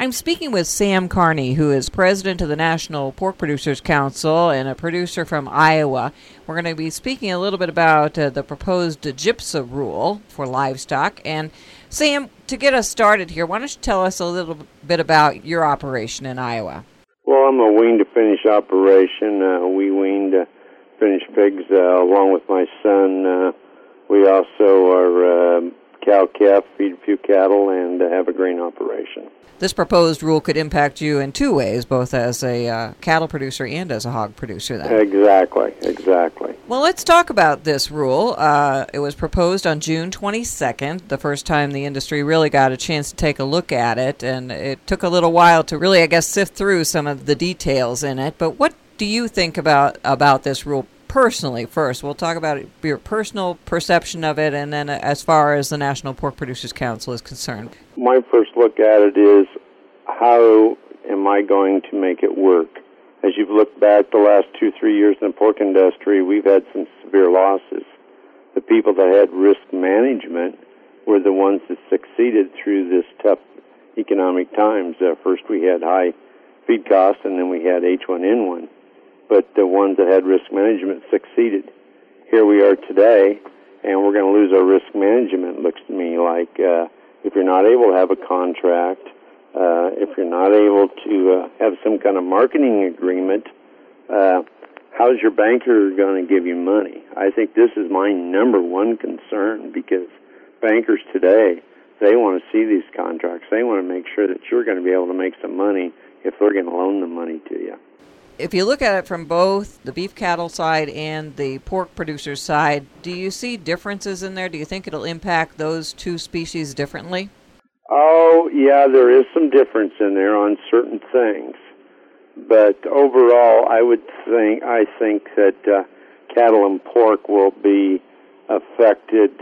I'm speaking with Sam Carney, who is president of the National Pork Producers Council and a producer from Iowa. We're going to be speaking a little bit about the proposed GIPSA rule for livestock. And Sam, to get us started here, why don't you tell us a little bit about your operation in Iowa? Well, I'm a wean-to-finish operation. We wean to finish pigs along with my son. We also are cow-calf, feed a few cattle, and have a grain operation. This proposed rule could impact you in two ways, both as a cattle producer and as a hog producer. Then. Exactly. Well, let's talk about this rule. It was proposed on June 22nd, the first time the industry really got a chance to take a look at it, and it took a little while to really, sift through some of the details in it. But what do you think about this rule personally first? We'll talk about your personal perception of it, and then as far as the National Pork Producers Council is concerned. My first look at it is, how am I going to make it work? As you've looked back the last 2-3 years in the pork industry, we've had some severe losses. The people that had risk management were the ones that succeeded through this tough economic times. First we had high feed costs, and then we had H1N1. But the ones that had risk management succeeded. Here we are today, and we're going to lose our risk management. It looks to me like if you're not able to have a contract, if you're not able to have some kind of marketing agreement, how's your banker going to give you money? I think this is my number one concern, because bankers today, they want to see these contracts. They want to make sure that you're going to be able to make some money if they're going to loan the money to you. If you look at it from both the beef cattle side and the pork producer side, do you see differences in there? Do you think it'll impact those two species differently? Oh, yeah, there is some difference in there on certain things. But overall, I think that cattle and pork will be affected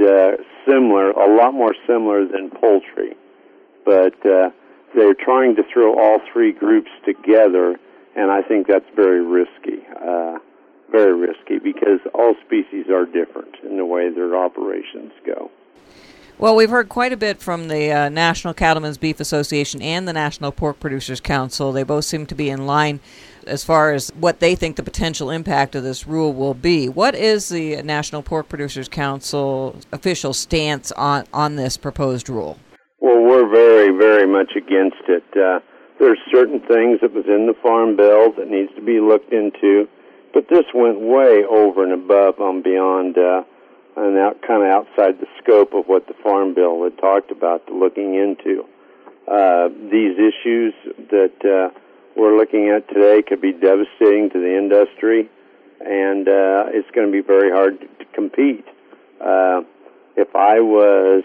a lot more similar than poultry. But they're trying to throw all three groups together, and I think that's very risky, because all species are different in the way their operations go. Well, we've heard quite a bit from the National Cattlemen's Beef Association and the National Pork Producers Council. They both seem to be in line as far as what they think the potential impact of this rule will be. What is the National Pork Producers Council official stance on this proposed rule? Well, we're very, very much against it. There's certain things that was in the Farm Bill that needs to be looked into, but this went way over and above and beyond and kind of outside the scope of what the Farm Bill had talked about looking into. These issues that we're looking at today could be devastating to the industry, and it's going to be very hard to compete. If I was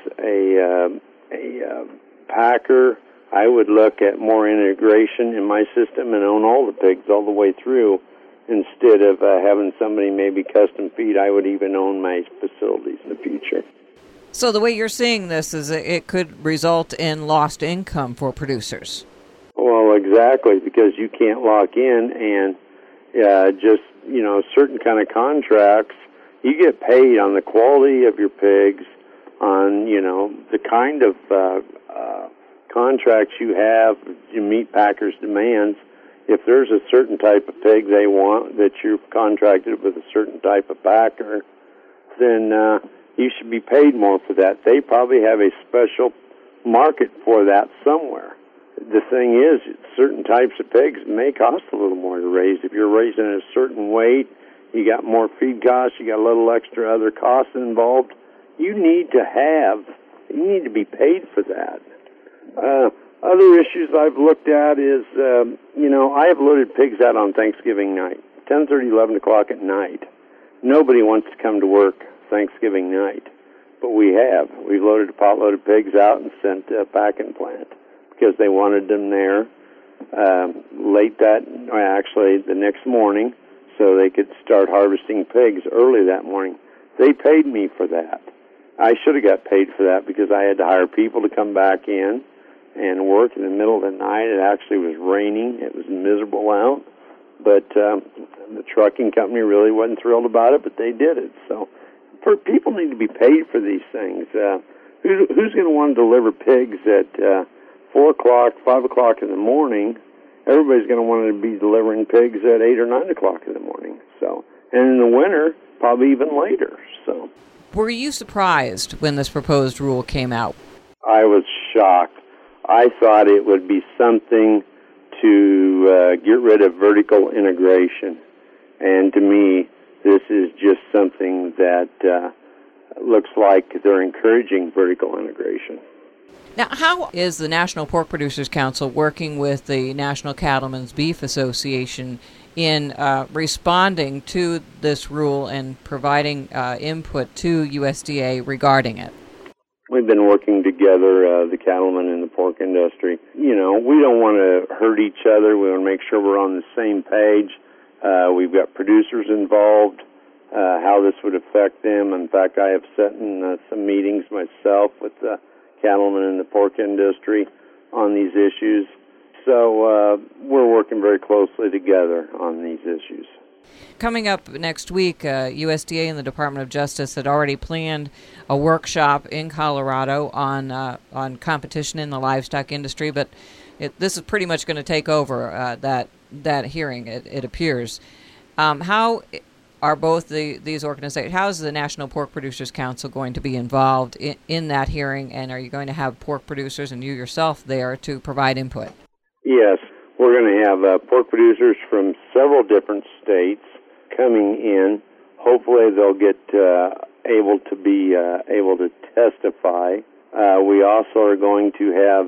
a packer, I would look at more integration in my system and own all the pigs all the way through, instead of having somebody maybe custom feed. I would even own my facilities in the future. So the way you're seeing this is it could result in lost income for producers. Well, exactly, because you can't lock in, and certain kind of contracts, you get paid on the quality of your pigs, on, the kind of contracts you have, you meet packers' demands. If there's a certain type of pig they want, that you've contracted with a certain type of packer, then you should be paid more for that. They probably have a special market for that somewhere. The thing is, certain types of pigs may cost a little more to raise. If you're raising at a certain weight, you got more feed costs, you got a little extra other costs involved. You need to be paid for that. Other issues I've looked at is, I have loaded pigs out on Thanksgiving night, 10:30, 11 o'clock at night. Nobody wants to come to work Thanksgiving night, but we have. We've loaded a pot-load of pigs out and sent to a packing plant because they wanted them there the next morning, so they could start harvesting pigs early that morning. They paid me for that. I should have got paid for that because I had to hire people to come back in and work in the middle of the night. It actually was raining. It was miserable out. But the trucking company really wasn't thrilled about it, but they did it. So people need to be paid for these things. Who's going to want to deliver pigs at 4 o'clock, 5 o'clock in the morning, everybody's going to want to be delivering pigs at 8 or 9 o'clock in the morning. So, and in the winter, probably even later. So, were you surprised when this proposed rule came out? I was shocked. I thought it would be something to get rid of vertical integration. And to me, this is just something that looks like they're encouraging vertical integration. Now, how is the National Pork Producers Council working with the National Cattlemen's Beef Association in responding to this rule and providing input to USDA regarding it? We've been working together, the cattlemen and the pork industry. You know, we don't want to hurt each other. We want to make sure we're on the same page. We've got producers involved, how this would affect them. In fact, I have sat in some meetings myself with the cattlemen in the pork industry on these issues. So we're working very closely together on these issues. Coming up next week, USDA and the Department of Justice had already planned a workshop in Colorado on competition in the livestock industry, but this is pretty much going to take over that hearing, it appears. How are both these organizations, how is the National Pork Producers Council going to be involved in that hearing, and are you going to have pork producers and you yourself there to provide input? Yes, we're going to have pork producers from several different states coming in. Hopefully they'll get able to testify. We also are going to have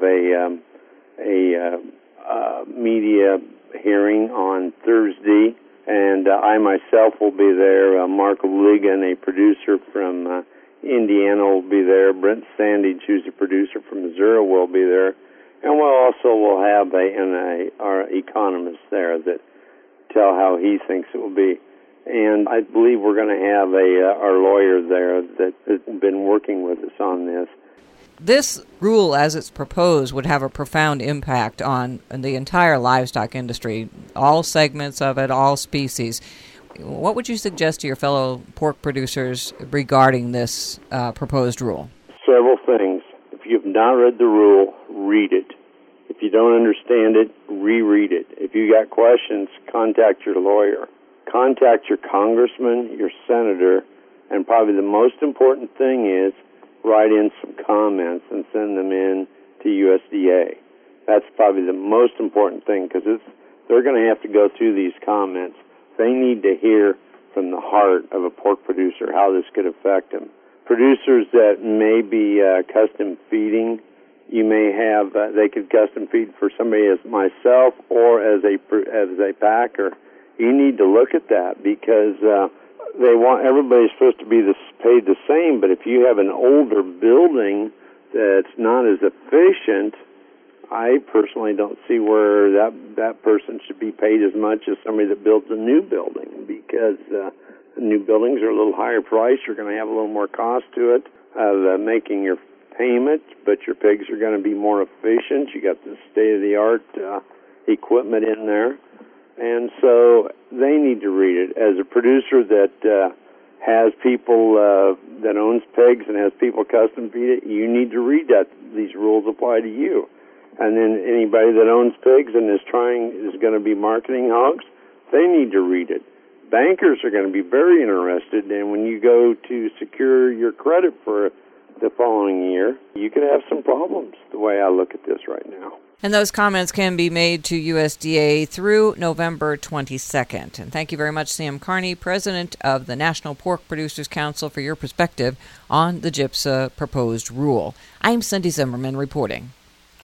a media hearing on Thursday, and I myself will be there. Mark Ligon, a producer from Indiana, will be there. Brent Sandage, who's a producer from Missouri, will be there. And we'll have our economist there that tell how he thinks it will be. And I believe we're going to have our lawyer there that has been working with us on this. This rule, as it's proposed, would have a profound impact on the entire livestock industry, all segments of it, all species. What would you suggest to your fellow pork producers regarding this proposed rule? Several things. If you've not read the rule, read it. If you don't understand it, reread it. If you got questions, contact your lawyer. Contact your congressman, your senator, and probably the most important thing is write in some comments and send them in to USDA. That's probably the most important thing because they're going to have to go through these comments. They need to hear from the heart of a pork producer how this could affect them. Producers that may be custom feeding, you may have they could custom feed for somebody as myself or as a packer. You need to look at that because everybody's supposed to be paid the same. But if you have an older building that's not as efficient, I personally don't see where that person should be paid as much as somebody that builds a new building because the new buildings are a little higher price. You're going to have a little more cost to it of making your payment, but your pigs are going to be more efficient. You got the state-of-the-art equipment in there. And so they need to read it. As a producer that has people that owns pigs and has people custom feed it, you need to read that. These rules apply to you. And then anybody that owns pigs and is going to be marketing hogs, they need to read it. Bankers are going to be very interested, and when you go to secure your credit for the following year, you could have some problems, the way I look at this right now. And those comments can be made to USDA through November 22nd. And thank you very much, Sam Carney, President of the National Pork Producers Council, for your perspective on the GIPSA proposed rule. I'm Cindy Zimmerman reporting.